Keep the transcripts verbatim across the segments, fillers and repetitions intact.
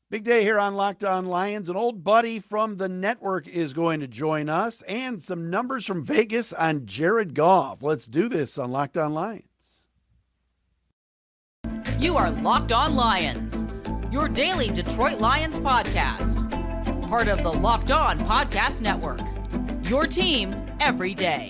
Big day here on Locked On Lions. An old buddy from the network is going to join us, and some numbers from Vegas on Jared Goff. Let's do this on Locked On Lions. You are Locked On Lions, your daily Detroit Lions podcast. Part of the Locked On Podcast Network, your team every day.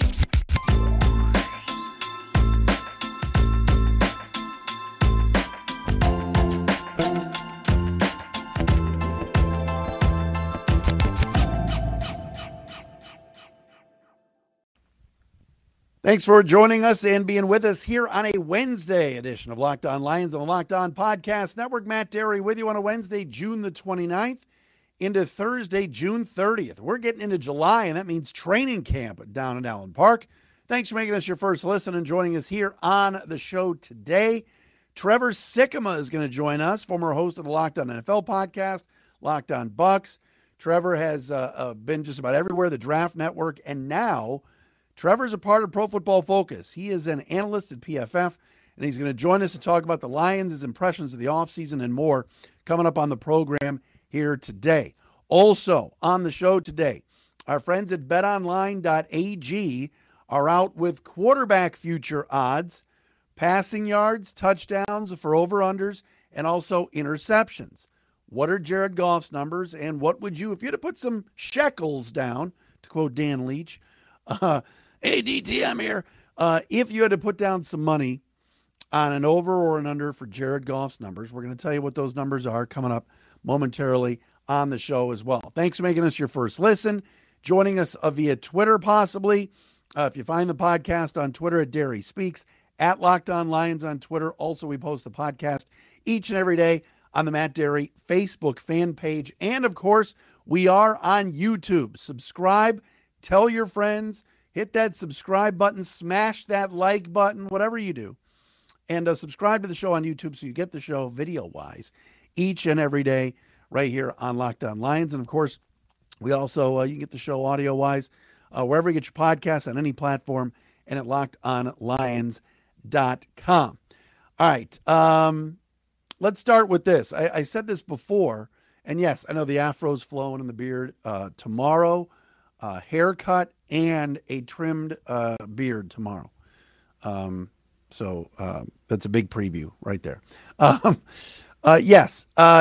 Thanks for joining us and being with us here on a Wednesday edition of Locked On Lions on the Locked On Podcast Network. Matt Derry with you on a Wednesday, June the twenty-ninth, into Thursday, June thirtieth. We're getting into July, and that means training camp down in Allen Park. Thanks for making us your first listen and joining us here on the show today. Trevor Sikkema is going to join us, former host of the Locked On N F L podcast, Locked On Bucks. Trevor has uh, uh, been just about everywhere, the Draft Network, and now Trevor's a part of Pro Football Focus. He is an analyst at P F F, and he's going to join us to talk about the Lions, his impressions of the offseason, and more coming up on the program here today. Also on the show today, our friends at bet online dot a g are out with quarterback future odds, passing yards, touchdowns for over-unders, and also interceptions. What are Jared Goff's numbers, and what would you, if you had to put some shekels down, to quote Dan Leach, uh, Hey, D T, I'm here. Uh, if you had to put down some money on an over or an under for Jared Goff's numbers, we're going to tell you what those numbers are coming up momentarily on the show as well. Thanks for making us your first listen. Joining us uh, via Twitter, possibly. Uh, if you find the podcast on Twitter at Derry Speaks, at Locked On Lions on Twitter. Also, we post the podcast each and every day on the Matt Derry Facebook fan page. And, of course, we are on YouTube. Subscribe. Tell your friends. Hit that subscribe button, smash that like button, whatever you do. And uh, subscribe to the show on YouTube so you get the show video-wise each and every day right here on Locked On Lions. And, of course, we also, uh, you can get the show audio-wise uh, wherever you get your podcasts on any platform and at locked on lions dot com. All right, um, let's start with this. I, I said this before, and, yes, I know the afro's flowing in the beard uh, tomorrow. Uh, haircut and a trimmed uh, beard tomorrow. Um, so uh, that's a big preview right there. Um, uh, yes, uh,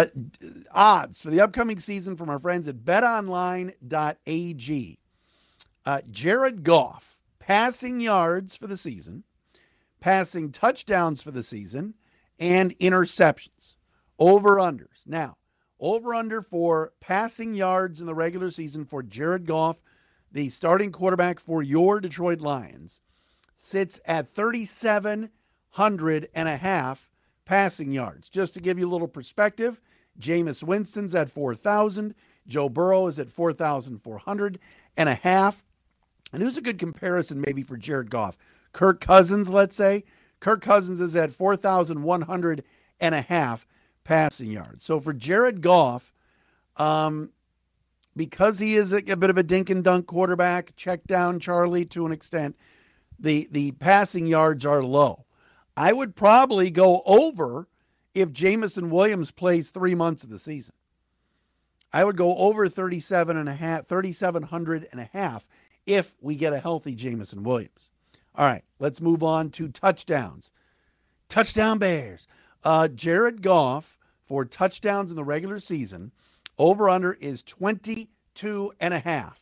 odds for the upcoming season from our friends at bet online dot a g. Uh, Jared Goff, passing yards for the season, passing touchdowns for the season, and interceptions. Over-unders. Now, over-under for passing yards in the regular season for Jared Goff, the starting quarterback for your Detroit Lions, sits at thirty-seven hundred and a half passing yards. Just to give you a little perspective, Jameis Winston's at four thousand. Joe Burrow is at four thousand four hundred and a half. And who's a good comparison maybe for Jared Goff? Kirk Cousins, let's say. Kirk Cousins is at four thousand one hundred and a half passing yards. So for Jared Goff, um, because he is a, a bit of a dink and dunk quarterback, check down Charlie to an extent, the, the passing yards are low. I would probably go over if Jameson Williams plays three months of the season. I would go over thirty-seven and a half, thirty-seven hundred and a half if we get a healthy Jameson Williams. All right, let's move on to touchdowns. Touchdown Bears. Uh, Jared Goff for touchdowns in the regular season, over-under is twenty-two and a half.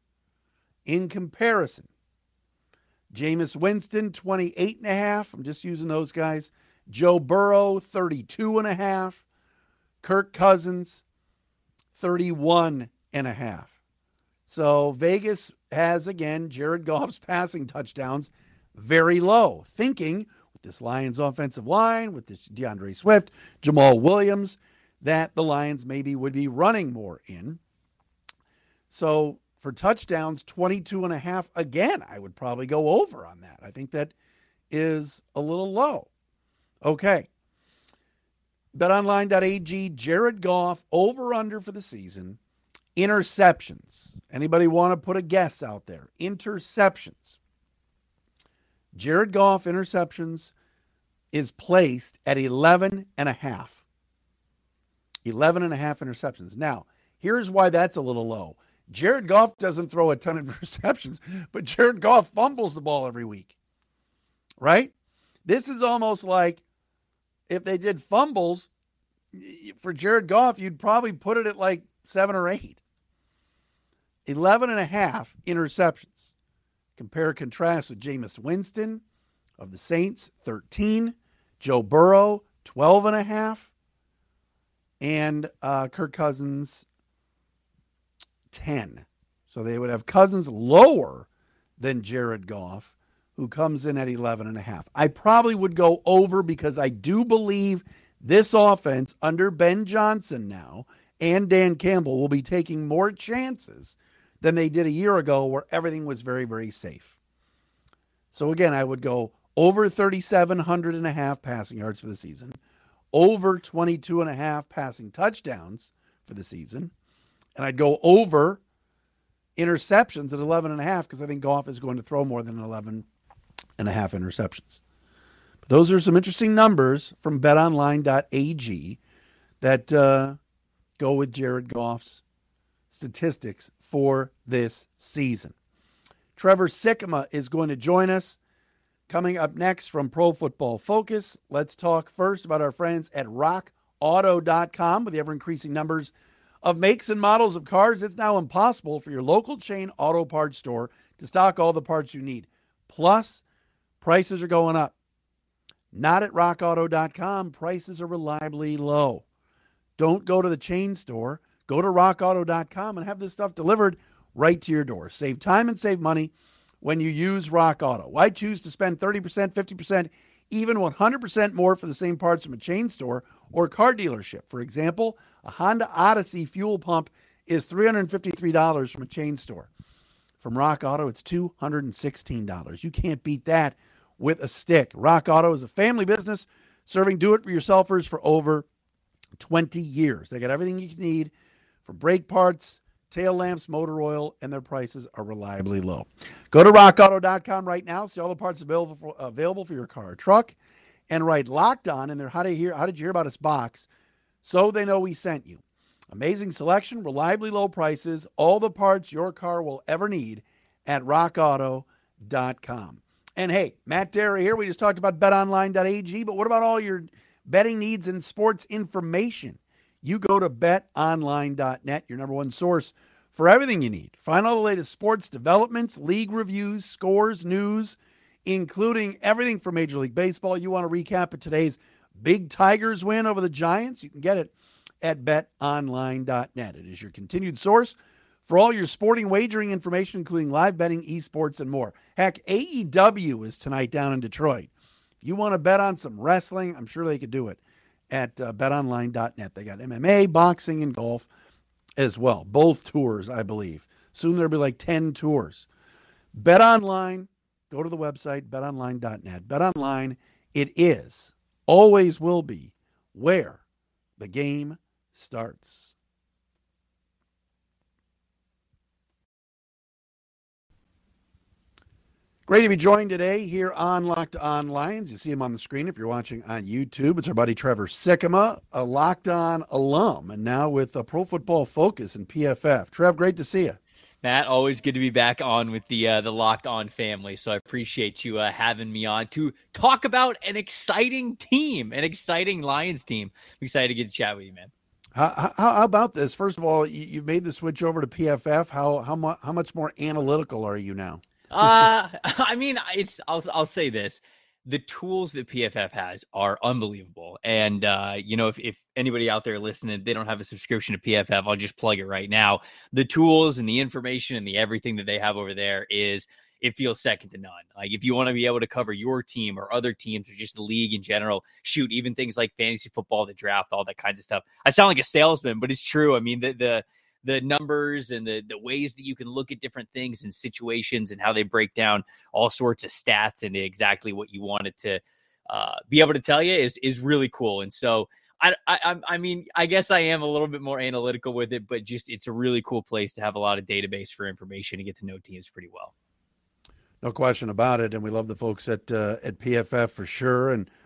In comparison, Jameis Winston, twenty-eight and a half. I'm just using those guys. Joe Burrow, thirty-two and a half. Kirk Cousins, thirty-one and a half. So Vegas has, again, Jared Goff's passing touchdowns very low, thinking with this Lions offensive line, with this DeAndre Swift, Jamal Williams, that the Lions maybe would be running more in. So for touchdowns, twenty-two and a half, again, I would probably go over on that. I think that is a little low. Okay. bet online dot a g, Jared Goff, over-under for the season. Interceptions. Anybody want to put a guess out there? Interceptions. Jared Goff interceptions is placed at eleven and a half. eleven and a half interceptions. Now, here's why that's a little low. Jared Goff doesn't throw a ton of interceptions, but Jared Goff fumbles the ball every week, right? This is almost like if they did fumbles for Jared Goff, you'd probably put it at like seven or eight. eleven and a half interceptions. Compare contrast with Jameis Winston of the Saints, thirteen. Joe Burrow, twelve and a half. And uh, Kirk Cousins, ten. So they would have Cousins lower than Jared Goff, who comes in at eleven and a half. I probably would go over because I do believe this offense under Ben Johnson now and Dan Campbell will be taking more chances than they did a year ago where everything was very, very safe. So again, I would go over thirty-seven hundred and a half passing yards for the season, over twenty-two and a half passing touchdowns for the season, and I'd go over interceptions at eleven and a half because I think Goff is going to throw more than eleven and a half interceptions. But those are some interesting numbers from bet online dot a g that uh, go with Jared Goff's statistics for this season. Trevor Sikkema is going to join us coming up next from Pro Football Focus. Let's talk first about our friends at rock auto dot com. With the ever-increasing numbers of makes and models of cars, it's now impossible for your local chain auto parts store to stock all the parts you need. Plus, prices are going up. Not at rock auto dot com. Prices are reliably low. Don't go to the chain store. Go to rock auto dot com and have this stuff delivered right to your door. Save time and save money when you use Rock Auto. Why choose to spend thirty percent, fifty percent, even one hundred percent more for the same parts from a chain store or car dealership? For example, a Honda Odyssey fuel pump is three hundred fifty-three dollars from a chain store. From Rock Auto, it's two hundred sixteen dollars. You can't beat that with a stick. Rock Auto is a family business serving do-it-for-yourselfers for over twenty years. They got everything you need for brake parts, tail lamps, motor oil, and their prices are reliably low. Go to rock auto dot com right now. See all the parts available for, available for your car or truck, and write Locked On in their How Did You Hear, How Did You Hear About Us box so they know we sent you. Amazing selection, reliably low prices, all the parts your car will ever need at rock auto dot com. And hey, Matt Derry here. We just talked about bet online dot a g, but what about all your betting needs and sports information? You go to bet online dot net, your number one source for everything you need. Find all the latest sports developments, league reviews, scores, news, including everything from Major League Baseball. You want to recap of today's big Tigers win over the Giants? You can get it at bet online dot net. It is your continued source for all your sporting wagering information, including live betting, esports, and more. Heck, A E W is tonight down in Detroit. If you want to bet on some wrestling, I'm sure they could do it at uh, bet online dot net. They got M M A, boxing, and golf as well. Both tours, I believe. Soon there'll be like ten tours. BetOnline, go to the website, bet online dot net. BetOnline, it is, always will be, where the game starts. Great to be joined today here on Locked On Lions. You see him on the screen if you're watching on YouTube. It's our buddy Trevor Sikkema, a Locked On alum, and now with a Pro Football Focus and P F F. Trev, great to see you. Matt, always good to be back on with the uh, the Locked On family. So I appreciate you uh, having me on to talk about an exciting team, an exciting Lions team. I'm excited to get to chat with you, man. How, how, how about this? First of all, you, you've made the switch over to P F F. How how much how much more analytical are you now? uh, I mean, it's I'll I'll say this. The tools that P F F has are unbelievable. And, uh, you know, if, if anybody out there listening, they don't have a subscription to P F F, I'll just plug it right now. The tools and the information and the everything that they have over there is, it feels second to none. Like if you want to be able to cover your team or other teams or just the league in general, shoot, even things like fantasy football, the draft, all that kinds of stuff. I sound like a salesman, but it's true. I mean, the, the, the numbers and the, the ways that you can look at different things and situations and how they break down all sorts of stats and exactly what you wanted to uh, be able to tell you is, is really cool. And so I, I, I mean, I guess I am a little bit more analytical with it, but just, it's a really cool place to have a lot of database for information to get to know teams pretty well. No question about it. And we love the folks at, uh, at P F F for sure. And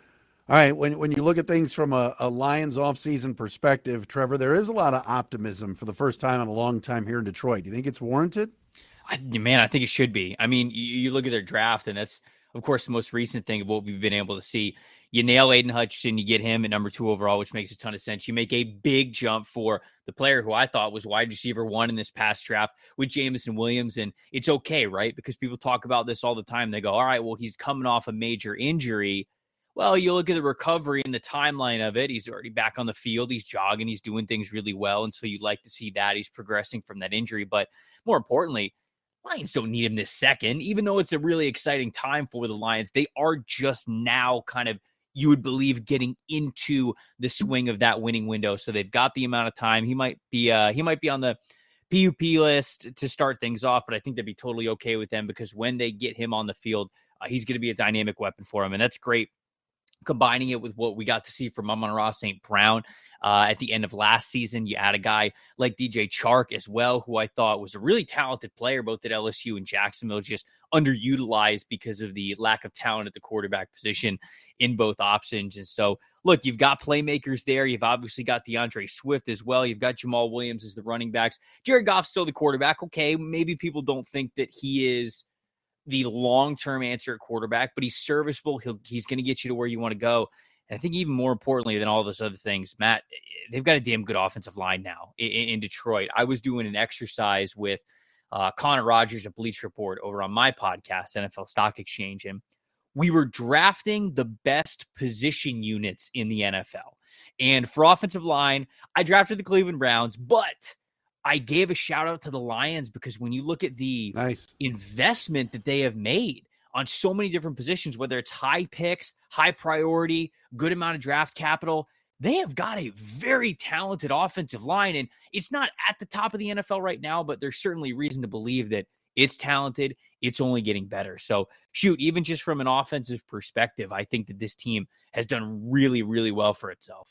All right, when when you look at things from a, a Lions offseason perspective, Trevor, there is a lot of optimism for the first time in a long time here in Detroit. Do you think it's warranted? I, man, I think it should be. I mean, you, you look at their draft, and that's, of course, the most recent thing of what we've been able to see. You nail Aiden Hutchinson, you get him at number two overall, which makes a ton of sense. You make a big jump for the player who I thought was wide receiver one in this past draft with Jameson Williams, and it's okay, right? Because people talk about this all the time. They go, all right, well, he's coming off a major injury. Well, you look at the recovery and the timeline of it. He's already back on the field. He's jogging. He's doing things really well, and so you'd like to see that. He's progressing from that injury. But more importantly, Lions don't need him this second, even though it's a really exciting time for the Lions. They are just now kind of, you would believe, getting into the swing of that winning window. So they've got the amount of time. He might be uh, he might be on the P U P list to start things off, but I think they'd be totally okay with them because when they get him on the field, uh, he's going to be a dynamic weapon for him, and that's great. Combining it with what we got to see from Amon-Ra Saint Brown uh, at the end of last season, you add a guy like D J Chark as well, who I thought was a really talented player, both at L S U and Jacksonville, just underutilized because of the lack of talent at the quarterback position in both options. And so, look, you've got playmakers there. You've obviously got DeAndre Swift as well. You've got Jamal Williams as the running backs. Jared Goff's still the quarterback. Okay, maybe people don't think that he is the long-term answer at quarterback, but he's serviceable. He'll, he's going to get you to where you want to go. And I think even more importantly than all those other things, Matt, they've got a damn good offensive line now in, in Detroit. I was doing an exercise with uh, Connor Rogers at Bleacher Report over on my podcast, N F L Stock Exchange, and we were drafting the best position units in the N F L. And for offensive line, I drafted the Cleveland Browns, but I gave a shout out to the Lions because when you look at the nice investment that they have made on so many different positions, whether it's high picks, high priority, good amount of draft capital, they have got a very talented offensive line. And it's not at the top of the N F L right now, but there's certainly reason to believe that it's talented. It's only getting better. So shoot, even just from an offensive perspective, I think that this team has done really, really well for itself.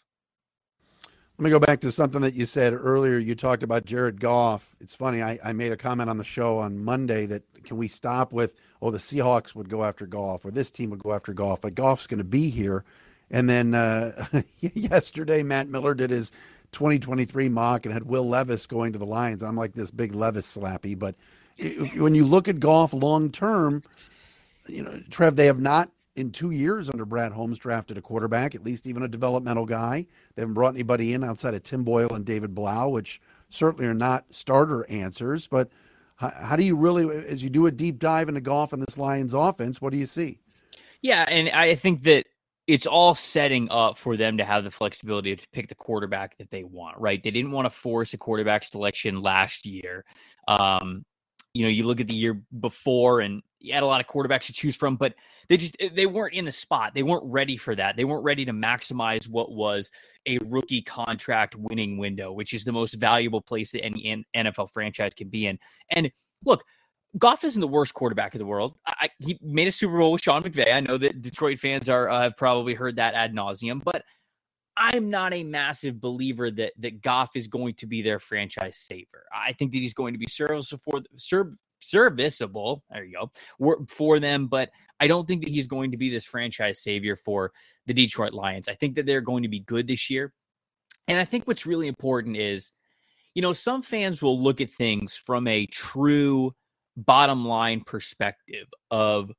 Let me go back to something that you said earlier. You talked about Jared Goff. It's funny. I, I made a comment on the show on Monday that can we stop with, oh, the Seahawks would go after Goff or this team would go after Goff, but Goff's going to be here. And then uh, yesterday, Matt Miller did his twenty twenty-three mock and had Will Levis going to the Lions. I'm like this big Levis slappy. But if, when you look at Goff long term, you know, Trev, they have not in two years under Brad Holmes drafted a quarterback, at least even a developmental guy. They haven't brought anybody in outside of Tim Boyle and David Blau, which certainly are not starter answers. But how, how do you really, as you do a deep dive into Goff and this Lions offense, what do you see? Yeah, and I think that it's all setting up for them to have the flexibility to pick the quarterback that they want, right? They didn't want to force a quarterback selection last year. Um, you know, you look at the year before and you had a lot of quarterbacks to choose from, but they just, they weren't in the spot. They weren't ready for that. They weren't ready to maximize what was a rookie contract winning window, which is the most valuable place that any N F L franchise can be in. And look, Goff isn't the worst quarterback in the world. I, he made a Super Bowl with Sean McVay. I know that Detroit fans are uh, have probably heard that ad nauseum, but I'm not a massive believer that that Goff is going to be their franchise saver. I think that he's going to be serviceable for serv, serviceable. There you go for them, but I don't think that he's going to be this franchise savior for the Detroit Lions. I think that they're going to be good this year, and I think what's really important is, you know, some fans will look at things from a true bottom line perspective of,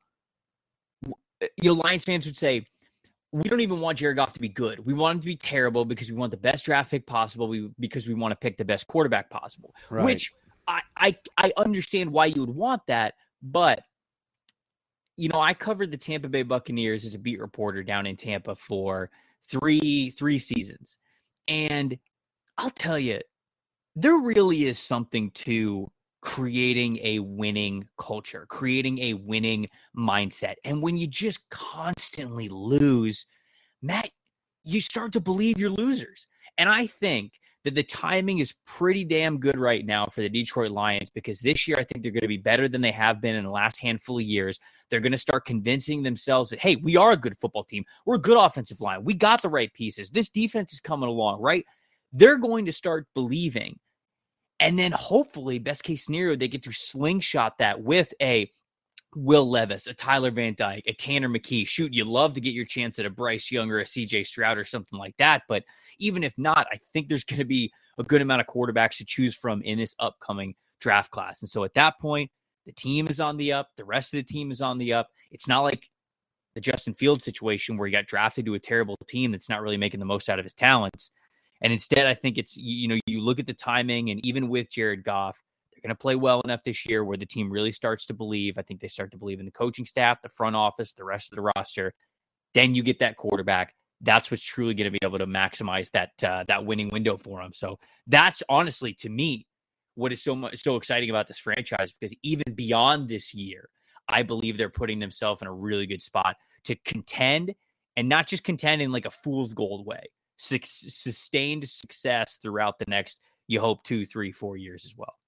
you know, Lions fans would say, we don't even want Jared Goff to be good. We want him to be terrible because we want the best draft pick possible. We because we want to pick the best quarterback possible, right. Which I, I I understand why you would want that. But, you know, I covered the Tampa Bay Buccaneers as a beat reporter down in Tampa for three, three seasons. And I'll tell you, there really is something to creating a winning culture, creating a winning mindset. And when you just constantly lose, Matt, you start to believe you're losers. And I think that the timing is pretty damn good right now for the Detroit Lions, because this year I think they're going to be better than they have been in the last handful of years. They're going to start convincing themselves that, hey, we are a good football team. We're a good offensive line. We got the right pieces. This defense is coming along, right? They're going to start believing. And then hopefully, best case scenario, they get to slingshot that with a Will Levis, a Tyler Van Dyke, a Tanner McKee. Shoot, you love to get your chance at a Bryce Young or a C J Stroud or something like that. But even if not, I think there's going to be a good amount of quarterbacks to choose from in this upcoming draft class. And so at that point, the team is on the up. The rest of the team is on the up. It's not like the Justin Fields situation where he got drafted to a terrible team that's not really making the most out of his talents. And instead, I think it's, you know, you look at the timing, and even with Jared Goff, they're going to play well enough this year where the team really starts to believe. I think they start to believe in the coaching staff, the front office, the rest of the roster. Then you get that quarterback. That's what's truly going to be able to maximize that uh, that winning window for him. So that's honestly, to me, what is so much so exciting about this franchise, because even beyond this year, I believe they're putting themselves in a really good spot to contend, and not just contend in like a fool's gold way. Su- sustained success throughout the next, you hope, two, three, four years as well.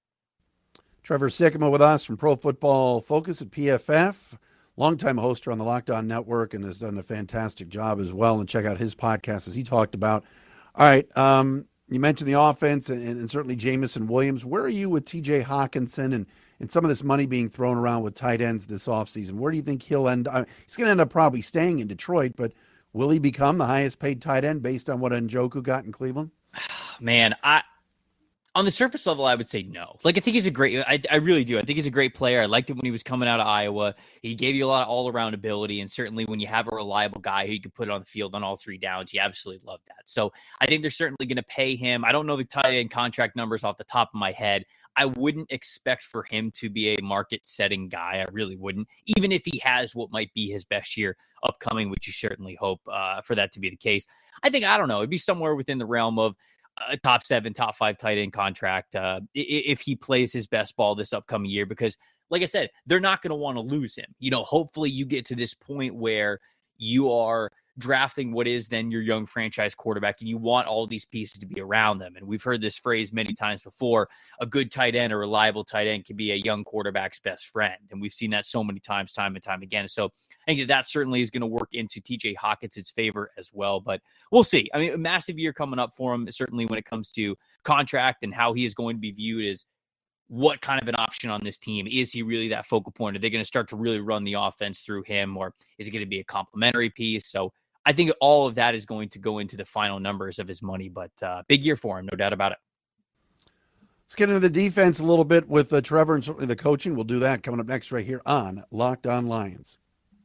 Trevor Sikkema with us from Pro Football Focus at P F F, longtime hoster on the Locked On Network, and has done a fantastic job as well. And check out his podcast as he talked about. All right, um, you mentioned the offense and, and certainly Jamison Williams. Where are you with T J Hockenson and, and some of this money being thrown around with tight ends this offseason? Where do you think he'll end up? He's going to end up probably staying in Detroit, but will he become the highest paid tight end based on what Njoku got in Cleveland? Man, I on the surface level, I would say no. Like, I think he's a great, I, I really do. I think he's a great player. I liked it when he was coming out of Iowa. He gave you a lot of all-around ability, and certainly when you have a reliable guy who you can put on the field on all three downs, you absolutely love that. So I think they're certainly going to pay him. I don't know the tight end contract numbers off the top of my head. I wouldn't expect for him to be a market-setting guy. I really wouldn't, even if he has what might be his best year upcoming, which you certainly hope uh, for that to be the case. I think, I don't know, it'd be somewhere within the realm of a top seven, top five tight end contract uh, if he plays his best ball this upcoming year, because like I said, they're not going to want to lose him. You know, hopefully you get to this point where you are drafting what is then your young franchise quarterback, and you want all these pieces to be around them. And we've heard this phrase many times before: a good tight end, a reliable tight end, can be a young quarterback's best friend. And we've seen that so many times, time and time again. So I think that, that certainly is going to work into T J Hockenson's favor as well. But we'll see. I mean, a massive year coming up for him, certainly when it comes to contract and how he is going to be viewed as what kind of an option on this team. Is he really that focal point? Are they going to start to really run the offense through him, or is it going to be a complementary piece? So I think all of that is going to go into the final numbers of his money, but uh, big year for him, no doubt about it. Let's get into the defense a little bit with uh, Trevor, and certainly the coaching. We'll do that coming up next right here on Locked On Lions.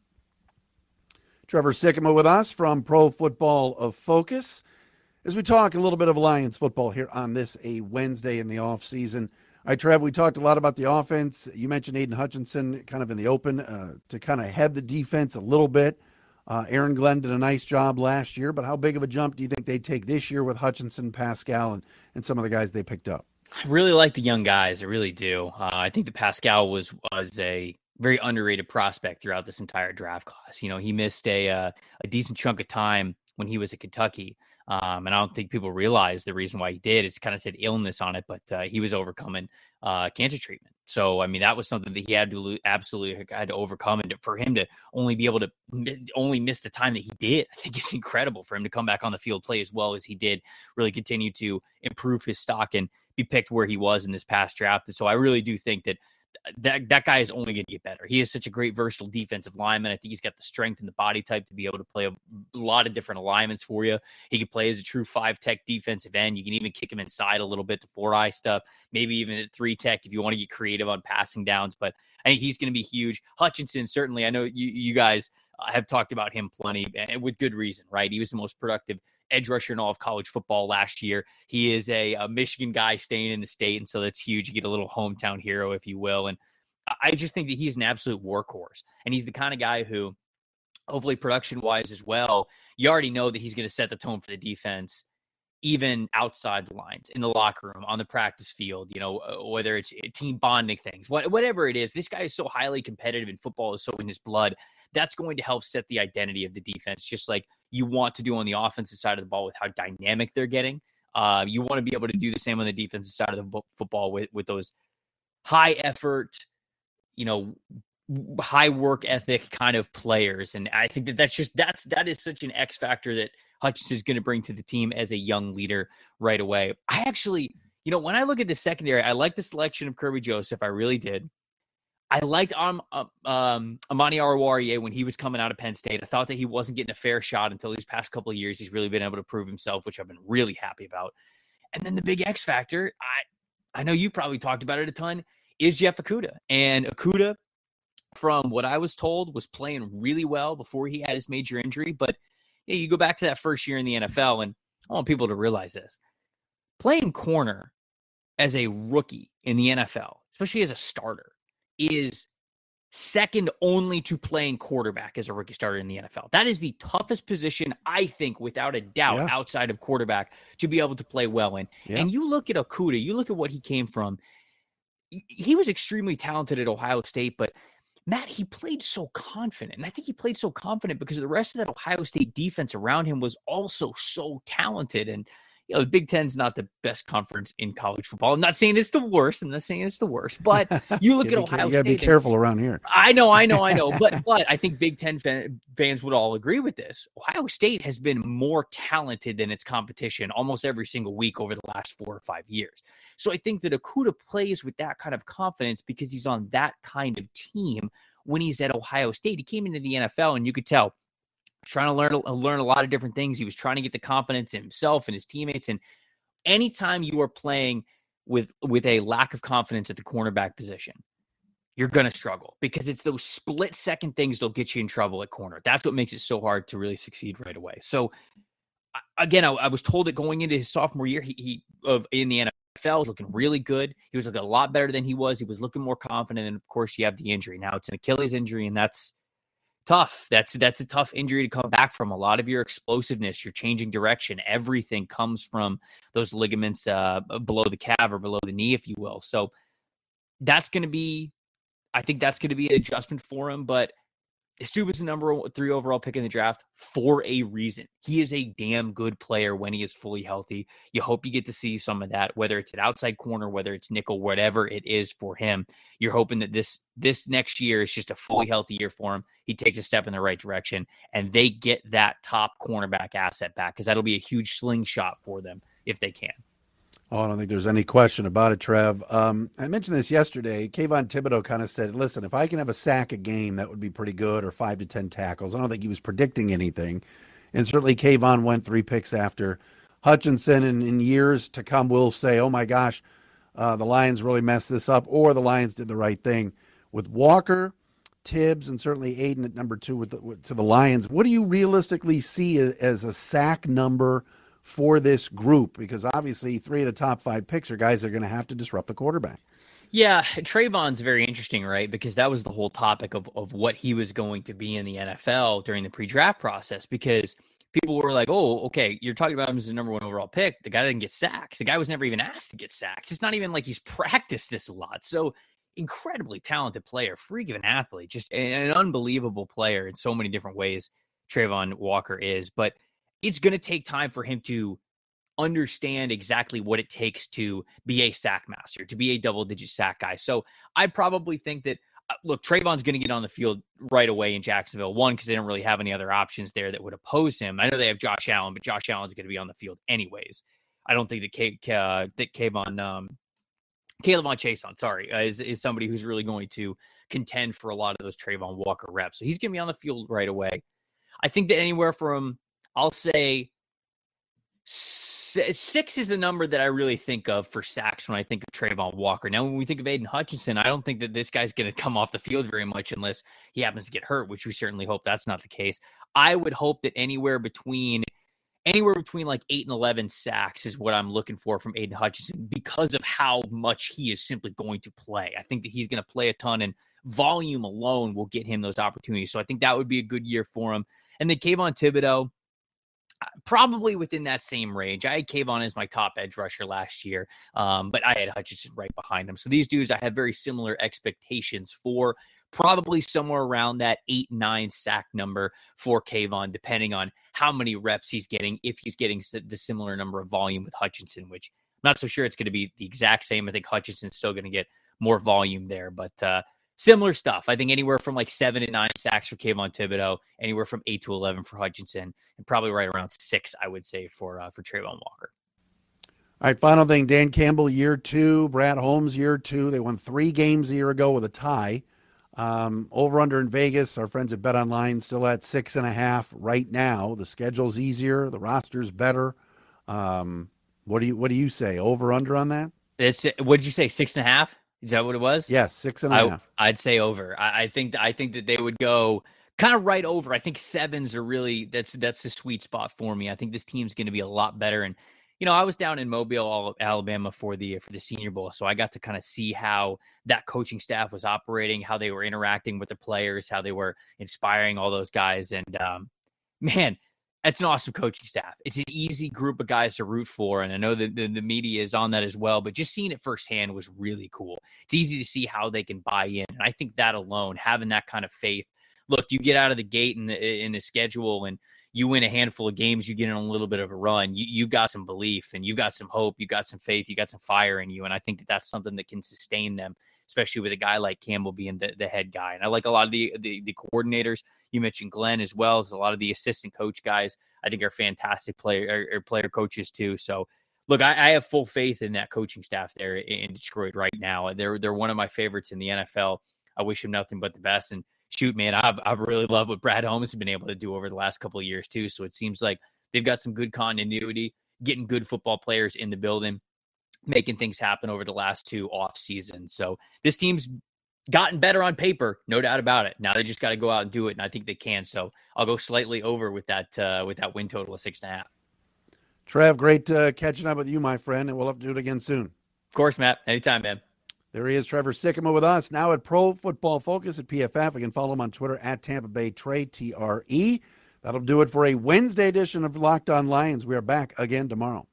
Trevor Sikkema with us from Pro Football of Focus as we talk a little bit of Lions football here on this a Wednesday in the offseason. All right, Trev, we talked a lot about the offense. You mentioned Aiden Hutchinson kind of in the open uh, to kind of head the defense a little bit. Uh, Aaron Glenn did a nice job last year, but how big of a jump do you think they take this year with Hutchinson, Pascal, and, and some of the guys they picked up? I really like the young guys. I really do. Uh, I think that Pascal was was a very underrated prospect throughout this entire draft class. You know, he missed a uh, a decent chunk of time when he was at Kentucky. Um, and I don't think people realize the reason why he did. It's kind of said illness on it, but uh, he was overcoming uh, cancer treatment. So, I mean, that was something that he had to absolutely had to overcome. And for him to only be able to only miss the time that he did, I think it's incredible for him to come back on the field, play as well as he did, really continue to improve his stock and be picked where he was in this past draft. And so I really do think that that that guy is only going to get better. He is such a great versatile defensive lineman. I think he's got the strength and the body type to be able to play a lot of different alignments for you. He can play as a true five tech defensive end. You can even kick him inside a little bit to four eye stuff, maybe even at three tech if you want to get creative on passing downs. But I think he's going to be huge. Hutchinson, certainly, I know you you guys have talked about him plenty, and with good reason, right? He was the most productive edge rusher in all of college football last year. He is a, a Michigan guy staying in the state, and so that's huge. You get a little hometown hero, if you will. And I just think that he's an absolute workhorse, and he's the kind of guy who, hopefully production-wise as well, you already know that he's going to set the tone for the defense, even outside the lines, in the locker room, on the practice field, you know, whether it's team bonding things, whatever it is. This guy is so highly competitive, and football is so in his blood. That's going to help set the identity of the defense, just like you want to do on the offensive side of the ball with how dynamic they're getting. Uh, you want to be able to do the same on the defensive side of the football with, with those high effort, you know, high work ethic kind of players. And I think that that's just, that's, that is such an X factor that Hutchinson is going to bring to the team as a young leader right away. I actually, you know, when I look at the secondary, I like the selection of Kirby Joseph. I really did. I liked um, um, Amani Oruwariye when he was coming out of Penn State. I thought that he wasn't getting a fair shot until these past couple of years. He's really been able to prove himself, which I've been really happy about. And then the big X factor, I I know you probably talked about it a ton, is Jeff Okudah. And Okudah, from what I was told, was playing really well before he had his major injury. But yeah, you go back to that first year in the N F L, and I want people to realize this. Playing corner as a rookie in the N F L, especially as a starter, is second only to playing quarterback as a rookie starter in the N F L. That is the toughest position, I think, without a doubt, yeah. outside of quarterback, to be able to play well in. Yeah. And you look at Okudah, you look at what he came from. He was extremely talented at Ohio State, but Matt, he played so confident. And I think he played so confident because the rest of that Ohio State defense around him was also so talented. And you know, the Big Ten's not the best conference in college football. I'm not saying it's the worst. I'm not saying it's the worst. But you look at Ohio State. You got to be careful around here. I know, I know, I know. But but I think Big Ten fan, fans would all agree with this. Ohio State has been more talented than its competition almost every single week over the last four or five years. So I think that Okudah plays with that kind of confidence because he's on that kind of team when he's at Ohio State. He came into the N F L, and you could tell trying to learn learn a lot of different things. He was trying to get the confidence in himself and his teammates. And anytime you are playing with with a lack of confidence at the cornerback position, you're going to struggle because it's those split second things that'll get you in trouble at corner. That's what makes it so hard to really succeed right away. So again, I, I was told that going into his sophomore year, he, he of in the N F L, looking really good. He was looking a lot better than he was. He was looking more confident. And of course, you have the injury. Now it's an Achilles injury, and that's tough. That's that's a tough injury to come back from. A lot of your explosiveness, your changing direction, everything comes from those ligaments uh, below the calf or below the knee, if you will. So that's going to be, I think that's going to be an adjustment for him. But this dude was the number three overall pick in the draft for a reason. He is a damn good player when he is fully healthy. You hope you get to see some of that, whether it's an outside corner, whether it's nickel, whatever it is for him. You're hoping that this this next year is just a fully healthy year for him. He takes a step in the right direction, and they get that top cornerback asset back because that'll be a huge slingshot for them if they can. Oh, I don't think there's any question about it, Trev. Um, I mentioned this yesterday. Kayvon Thibodeau kind of said, listen, if I can have a sack a game, that would be pretty good, or five to ten tackles. I don't think he was predicting anything. And certainly Kayvon went three picks after Hutchinson, and in years to come, we'll say, oh, my gosh, uh, the Lions really messed this up, or the Lions did the right thing. With Walker, Tibbs, and certainly Aiden at number two with, the, with to the Lions, what do you realistically see as, as a sack number for this group? Because obviously three of the top five picks are guys that are going to have to disrupt the quarterback. Yeah, Trayvon's very interesting, right? Because that was the whole topic of, of what he was going to be in the N F L during the pre-draft process, because people were like, oh, okay, you're talking about him as the number one overall pick. The guy didn't get sacks. The guy was never even asked to get sacks. It's not even like he's practiced this a lot. So incredibly talented player, freak of an athlete, just an, an unbelievable player in so many different ways Trayvon Walker is. But it's going to take time for him to understand exactly what it takes to be a sack master, to be a double-digit sack guy. So I probably think that, uh, look, Trayvon's going to get on the field right away in Jacksonville. One, because they don't really have any other options there that would oppose him. I know they have Josh Allen, but Josh Allen's going to be on the field anyways. I don't think that, K- uh, that Kayvon, um, K'Lavon Chaisson, sorry, uh, is, is somebody who's really going to contend for a lot of those Trayvon Walker reps. So he's going to be on the field right away. I think that anywhere from, I'll say six is the number that I really think of for sacks when I think of Trayvon Walker. Now, when we think of Aiden Hutchinson, I don't think that this guy's going to come off the field very much unless he happens to get hurt, which we certainly hope that's not the case. I would hope that anywhere between anywhere between like eight and eleven sacks is what I'm looking for from Aiden Hutchinson because of how much he is simply going to play. I think that he's going to play a ton, and volume alone will get him those opportunities. So I think that would be a good year for him. And then Kayvon Thibodeau, probably within that same range. I had Kayvon as my top edge rusher last year, um, but I had Hutchinson right behind him. So these dudes I have very similar expectations for, probably somewhere around that eight, nine sack number for Kayvon, depending on how many reps he's getting, if he's getting the similar number of volume with Hutchinson, which I'm not so sure it's going to be the exact same. I think Hutchinson's still going to get more volume there, but uh, similar stuff. I think anywhere from like seven to nine sacks for Kayvon Thibodeau, anywhere from eight to eleven for Hutchinson, and probably right around six, I would say, for uh, for Trayvon Walker. All right, final thing, Dan Campbell, year two, Brad Holmes, year two. They won three games a year ago with a tie. Um, over under in Vegas, our friends at Bet Online still at six and a half right now. The schedule's easier, the roster's better. Um, what do you what do you say? Over under on that? It's what did you say? Six and a half? Is that what it was? Yes, six and a I, half. I'd say over. I, I think I think that they would go kind of right over. I think sevens are really that's that's the sweet spot for me. I think this team's going to be a lot better. And you know, I was down in Mobile, Alabama for the for the Senior Bowl, so I got to kind of see how that coaching staff was operating, how they were interacting with the players, how they were inspiring all those guys. And um, man, it's an awesome coaching staff. It's an easy group of guys to root for, and I know that the, the media is on that as well. But just seeing it firsthand was really cool. It's easy to see how they can buy in, and I think that alone, having that kind of faith. Look, you get out of the gate in the in the schedule and you win a handful of games, you get in a little bit of a run. You you got some belief and you got some hope, you got some faith, you got some fire in you, and I think that that's something that can sustain them, especially with a guy like Campbell being the, the head guy. And I like a lot of the, the the coordinators. You mentioned Glenn as well as a lot of the assistant coach guys. I think are fantastic player or, or player coaches too. So. Look, I, I have full faith in that coaching staff there in Detroit right now. They're they're one of my favorites in the N F L. I wish him nothing but the best. And shoot, man, I've I've really loved what Brad Holmes has been able to do over the last couple of years too. So it seems like they've got some good continuity, getting good football players in the building, making things happen over the last two off seasons. So this team's gotten better on paper, no doubt about it. Now they just got to go out and do it, and I think they can. So I'll go slightly over with that uh, with that win total of six and a half. Trev, great uh, catching up with you, my friend, and we'll have to do it again soon. Of course, Matt. Anytime, man. There he is, Trevor Sikkema with us, now at Pro Football Focus at P F F. You can follow him on Twitter at Tampa Bay Trey, T R E. That'll do it for a Wednesday edition of Locked On Lions. We are back again tomorrow.